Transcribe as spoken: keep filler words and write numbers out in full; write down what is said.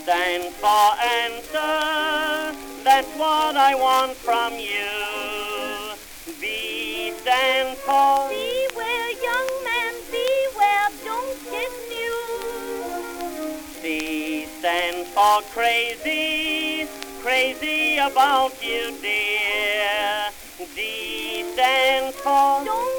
stands for answer, that's what I want from you. B stands for beware, young man, beware, don't get new. C stands for crazy, crazy about you, dear. D stands for don't